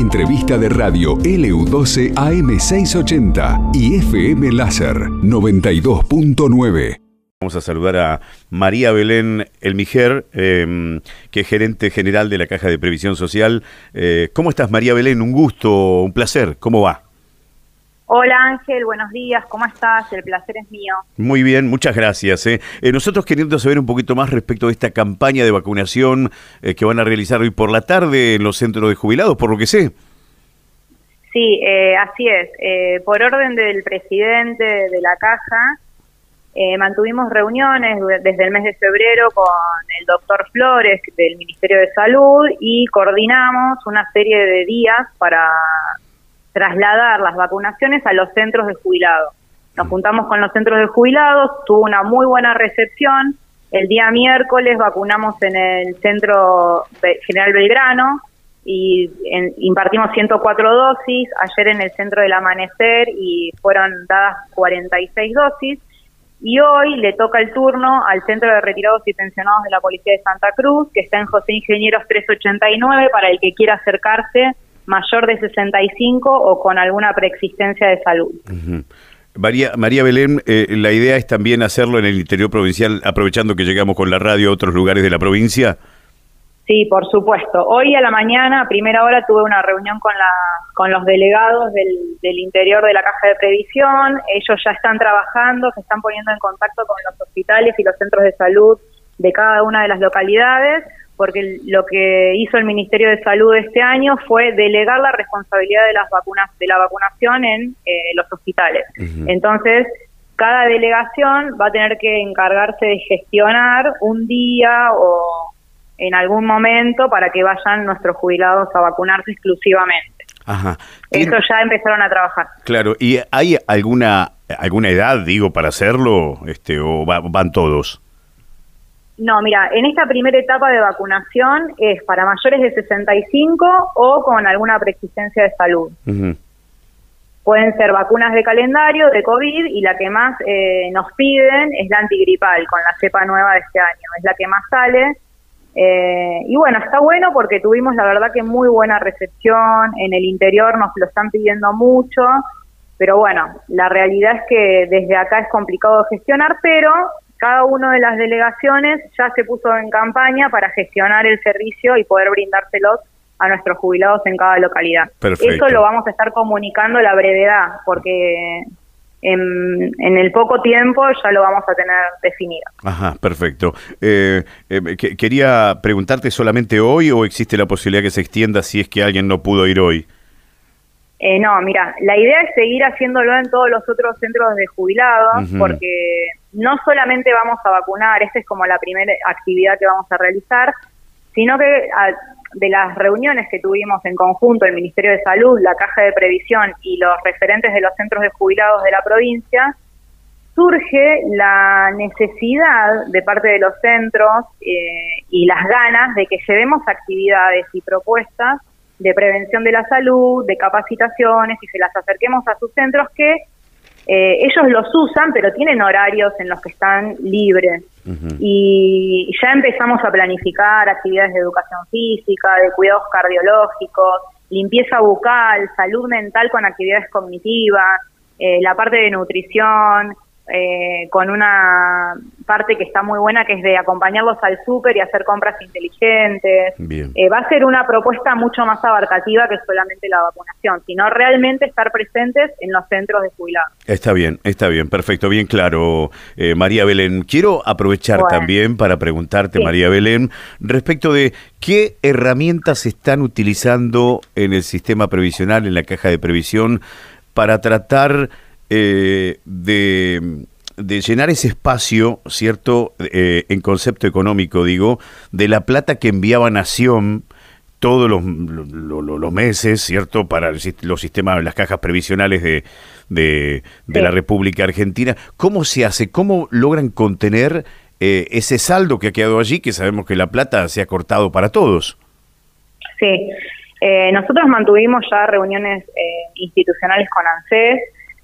entrevista de radio LU12 AM680 y FM Láser 92.9. Vamos a saludar a María Belén Elmiger, que es gerente general de la Caja de Previsión Social. ¿Cómo estás, María Belén? Un gusto, un placer. ¿Cómo va? Hola Ángel, buenos días, ¿cómo estás? El placer es mío. Muy bien, muchas gracias. Nosotros queriendo saber un poquito más respecto de esta campaña de vacunación que van a realizar hoy por la tarde en los centros de jubilados, por lo que sé. Sí, así es. Por orden del presidente de la Caja, mantuvimos reuniones desde el mes de febrero con el doctor Flores del Ministerio de Salud y coordinamos una serie de días para trasladar las vacunaciones a los centros de jubilados. Nos juntamos con los centros de jubilados, tuvo una muy buena recepción. El día miércoles vacunamos en el Centro General Belgrano y impartimos 104 dosis. Ayer en el Centro del Amanecer y fueron dadas 46 dosis. Y hoy le toca el turno al Centro de Retirados y Pensionados de la Policía de Santa Cruz, que está en José Ingenieros 389, para el que quiera acercarse, mayor de 65 o con alguna preexistencia de salud. Uh-huh. María Belén, la idea es también hacerlo en el interior provincial, aprovechando que llegamos con la radio a otros lugares de la provincia. Sí, por supuesto. Hoy a la mañana, a primera hora, tuve una reunión con los delegados del interior de la Caja de Previsión. Ellos ya están trabajando, se están poniendo en contacto con los hospitales y los centros de salud de cada una de las localidades, porque lo que hizo el Ministerio de Salud este año fue delegar la responsabilidad de la vacunación en los hospitales. Uh-huh. Entonces, cada delegación va a tener que encargarse de gestionar un día o en algún momento para que vayan nuestros jubilados a vacunarse exclusivamente. Ajá. Eso ya empezaron a trabajar. Claro, ¿y hay alguna edad, digo, para hacerlo, o van todos? No, mira, en esta primera etapa de vacunación es para mayores de 65 o con alguna preexistencia de salud. Uh-huh. Pueden ser vacunas de calendario, de COVID, y la que más nos piden es la antigripal, con la cepa nueva de este año. Es la que más sale. Y bueno, está bueno porque tuvimos la verdad que muy buena recepción. En el interior nos lo están pidiendo mucho, pero bueno, la realidad es que desde acá es complicado gestionar, pero cada una de las delegaciones ya se puso en campaña para gestionar el servicio y poder brindárselos a nuestros jubilados en cada localidad. Perfecto. Eso lo vamos a estar comunicando a la brevedad, porque en el poco tiempo ya lo vamos a tener definido. Ajá, perfecto. Quería preguntarte, ¿solamente hoy o existe la posibilidad que se extienda si es que alguien no pudo ir hoy? No, mira, la idea es seguir haciéndolo en todos los otros centros de jubilados, uh-huh, porque no solamente vamos a vacunar, esta es como la primera actividad que vamos a realizar, sino que de las reuniones que tuvimos en conjunto el Ministerio de Salud, la Caja de Previsión y los referentes de los centros de jubilados de la provincia, surge la necesidad de parte de los centros y las ganas de que llevemos actividades y propuestas de prevención de la salud, de capacitaciones, y se las acerquemos a sus centros que ellos los usan, pero tienen horarios en los que están libres. Uh-huh. Y ya empezamos a planificar actividades de educación física, de cuidados cardiológicos, limpieza bucal, salud mental con actividades cognitivas, la parte de nutrición, con una parte que está muy buena, que es de acompañarlos al súper y hacer compras inteligentes. Bien. Va a ser una propuesta mucho más abarcativa que solamente la vacunación, sino realmente estar presentes en los centros de jubilados. Está bien, perfecto, bien claro, María Belén. Quiero aprovechar también para preguntarte, sí, María Belén, respecto de qué herramientas están utilizando en el sistema previsional, en la Caja de Previsión, para tratar de llenar ese espacio, ¿cierto?, en concepto económico, digo, de la plata que enviaba Nación todos los meses, ¿cierto?, para los sistemas, las cajas previsionales de la República Argentina. ¿Cómo se hace? ¿Cómo logran contener ese saldo que ha quedado allí, que sabemos que la plata se ha cortado para todos? Sí, nosotros mantuvimos ya reuniones institucionales con ANSES,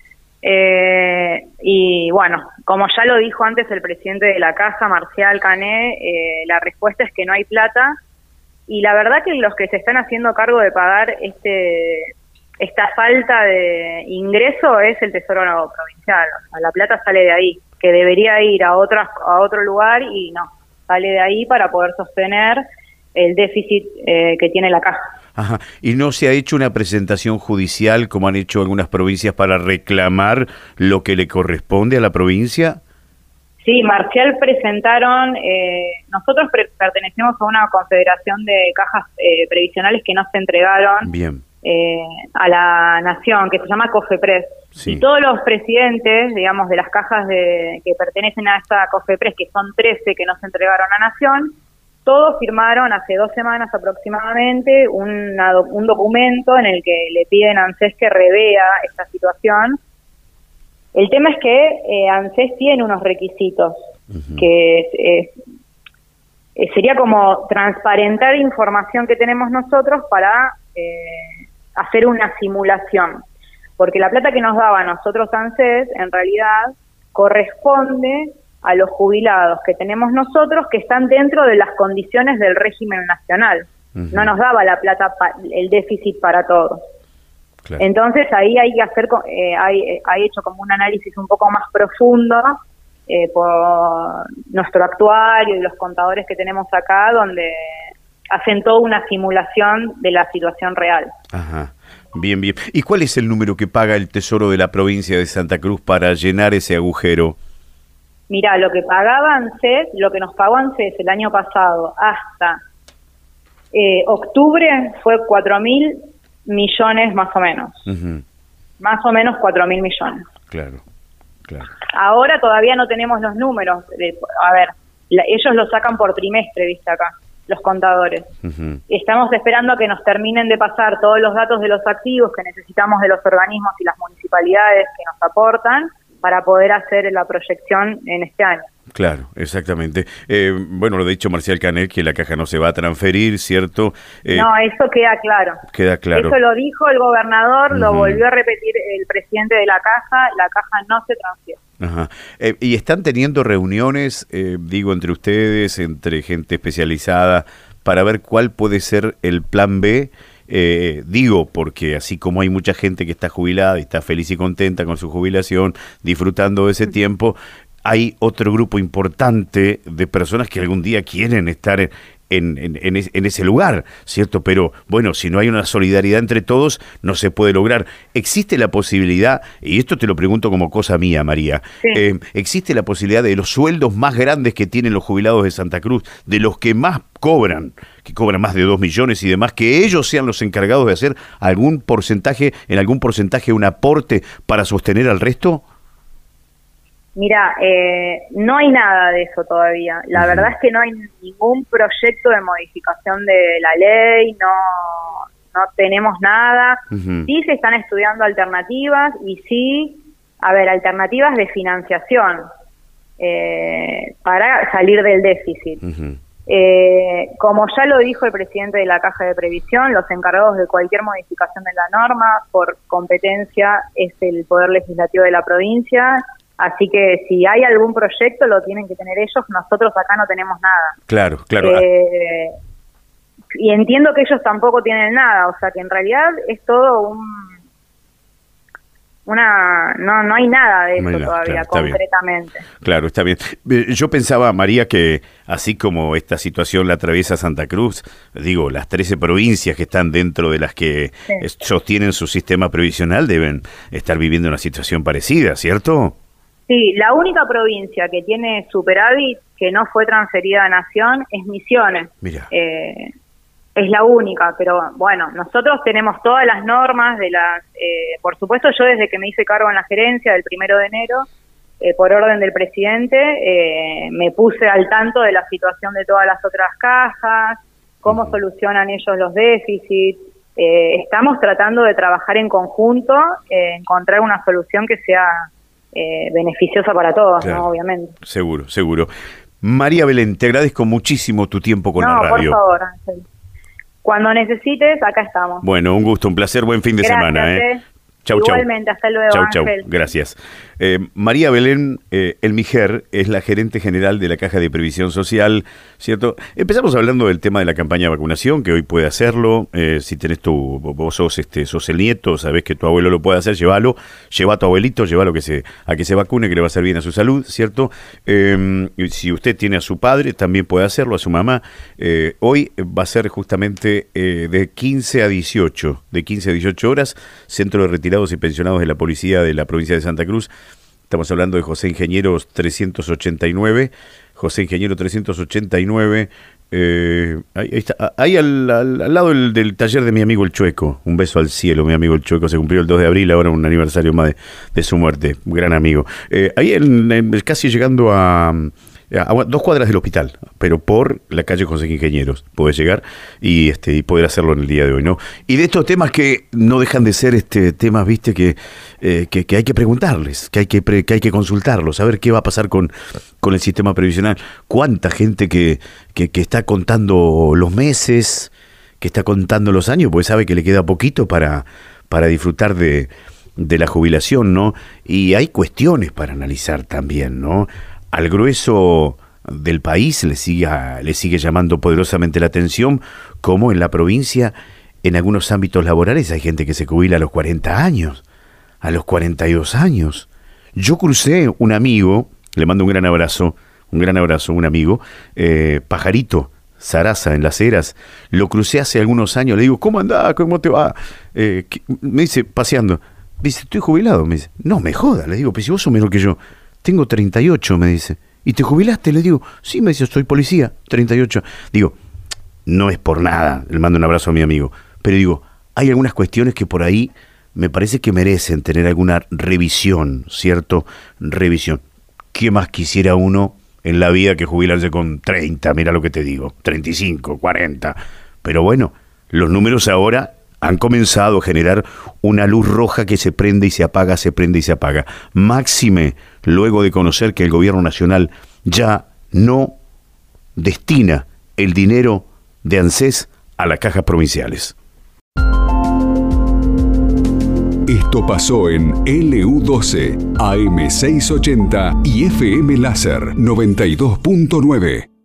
y bueno, como ya lo dijo antes el presidente de la Caja, Marcial Cané, la respuesta es que no hay plata y la verdad que los que se están haciendo cargo de pagar esta falta de ingreso es el Tesoro Provincial. O sea, la plata sale de ahí, que debería ir a otro lugar y no, sale de ahí para poder sostener el déficit que tiene la caja. Ajá. ¿Y no se ha hecho una presentación judicial como han hecho algunas provincias para reclamar lo que le corresponde a la provincia? Sí, Marcial presentaron, nosotros pertenecemos a una confederación de cajas previsionales que no se entregaron. Bien. A la Nación, que se llama COFEPRES. Sí. Y todos los presidentes, digamos, de las cajas que pertenecen a esta COFEPRES, que son 13 que no se entregaron a Nación, todos firmaron hace 2 semanas aproximadamente un documento en el que le piden a ANSES que revea esta situación. El tema es que ANSES tiene unos requisitos que sería como transparentar información que tenemos nosotros para hacer una simulación, porque la plata que nos daba a nosotros ANSES en realidad corresponde a los jubilados que tenemos nosotros que están dentro de las condiciones del régimen nacional. No nos daba la plata, el déficit para todos. Claro. Entonces ahí hay que hacer, hay hecho como un análisis un poco más profundo por nuestro actuario y los contadores que tenemos acá, donde hacen toda una simulación de la situación real. Ajá, bien, bien. ¿Y cuál es el número que paga el Tesoro de la provincia de Santa Cruz para llenar ese agujero? Mirá, lo que pagaba ANSES, lo que nos pagó ANSES el año pasado hasta octubre fue 4.000 millones más o menos. Más o menos 4.000 millones. Claro, claro. Ahora todavía no tenemos los números. A ver, ellos lo sacan por trimestre, viste acá, los contadores. Estamos esperando a que nos terminen de pasar todos los datos de los activos que necesitamos de los organismos y las municipalidades que nos aportan para poder hacer la proyección en este año. Claro, exactamente. Bueno, lo ha dicho Marcial Canet, que la caja no se va a transferir, ¿cierto? No, eso queda claro. Queda claro. Eso lo dijo el gobernador, lo volvió a repetir el presidente de la caja no se transfiere. Ajá. ¿Y están teniendo reuniones, digo, entre ustedes, entre gente especializada, para ver cuál puede ser el plan B? Digo, porque así como hay mucha gente que está jubilada y está feliz y contenta con su jubilación, disfrutando de ese tiempo, hay otro grupo importante de personas que algún día quieren estar en ese lugar, ¿cierto? Pero bueno, si no hay una solidaridad entre todos, no se puede lograr. ¿Existe la posibilidad, y esto te lo pregunto como cosa mía, María, existe la posibilidad de los sueldos más grandes que tienen los jubilados de Santa Cruz, de los que más cobran, que cobran más de 2 millones y demás, que ellos sean los encargados de hacer algún porcentaje, un aporte para sostener al resto? Mira, no hay nada de eso todavía. La verdad es que no hay ningún proyecto de modificación de la ley, no tenemos nada. Sí se están estudiando alternativas y sí, alternativas de financiación para salir del déficit. Como ya lo dijo el presidente de la Caja de Previsión, los encargados de cualquier modificación de la norma por competencia es el Poder Legislativo de la provincia. Así que si hay algún proyecto lo tienen que tener ellos, nosotros acá no tenemos nada. Claro, claro. Y entiendo que ellos tampoco tienen nada, o sea que en realidad es todo no hay nada de eso todavía, claro, concretamente. Bien. Claro, está bien. Yo pensaba, María, que así como esta situación la atraviesa Santa Cruz, digo, las 13 provincias que están dentro de las que sostienen su sistema previsional deben estar viviendo una situación parecida, ¿cierto? Sí, la única provincia que tiene superávit que no fue transferida a Nación es Misiones. Mira. Es la única, pero bueno, nosotros tenemos todas las normas de las... por supuesto, yo desde que me hice cargo en la gerencia del 1 de enero, por orden del presidente, me puse al tanto de la situación de todas las otras cajas, cómo solucionan ellos los déficits. Estamos tratando de trabajar en conjunto, encontrar una solución que sea beneficiosa para todos, claro, ¿no? Obviamente. Seguro, seguro. María Belén, te agradezco muchísimo tu tiempo con la radio. No, por favor, Ángel. Cuando necesites, acá estamos. Bueno, un gusto, un placer, buen fin de semana. Chau, Igualmente, hasta luego, chau. Ángel. Gracias. María Belén Elmiger es la gerente general de la Caja de Previsión Social, ¿cierto? Empezamos hablando del tema de la campaña de vacunación, que hoy puede hacerlo. Si tenés vos sos el nieto, sabés que tu abuelo lo puede hacer, lleva a tu abuelito, llévalo a que se vacune, que le va a hacer bien a su salud, ¿cierto? Si usted tiene a su padre, también puede hacerlo, a su mamá. Hoy va a ser justamente de 15 a 18 horas, Centro de Retirados y Pensionados de la Policía de la provincia de Santa Cruz. Estamos hablando de José Ingeniero 389. José Ingeniero 389. Ahí está, ahí al lado del taller de mi amigo el Chueco. Un beso al cielo, mi amigo el Chueco. Se cumplió el 2 de abril, ahora un aniversario más de su muerte. Un gran amigo. Ahí casi llegando a 2 cuadras del hospital, pero por la calle José Ingenieros podés llegar y poder hacerlo en el día de hoy, ¿no? Y de estos temas que no dejan de ser temas, viste, que hay que preguntarles, que hay que consultarlos, saber qué va a pasar con el sistema previsional. Cuánta gente que está contando los meses, que está contando los años, porque sabe que le queda poquito para disfrutar de la jubilación, ¿no? Y hay cuestiones para analizar también, ¿no? Al grueso del país le sigue llamando poderosamente la atención cómo en la provincia, en algunos ámbitos laborales, hay gente que se jubila a los 40 años, a los 42 años. Yo crucé un amigo, le mando un gran abrazo, un amigo, Pajarito Sarasa en Las Heras, lo crucé hace algunos años, le digo, ¿cómo andás? ¿Cómo te va? Me dice, paseando, dice, estoy jubilado, me dice, no me jodas, le digo, pero si vos sos menor que yo. Tengo 38, me dice. ¿Y te jubilaste? Le digo, sí, me dice, soy policía, 38. Digo, no es por nada, le mando un abrazo a mi amigo, pero digo, hay algunas cuestiones que por ahí me parece que merecen tener alguna revisión, ¿cierto? Revisión. ¿Qué más quisiera uno en la vida que jubilarse con 30? Mira lo que te digo, 35, 40. Pero bueno, los números ahora han comenzado a generar una luz roja que se prende y se apaga, se prende y se apaga. Máxime, luego de conocer que el gobierno nacional ya no destina el dinero de ANSES a las cajas provinciales. Esto pasó en LU12, AM680 y FM Láser 92.9.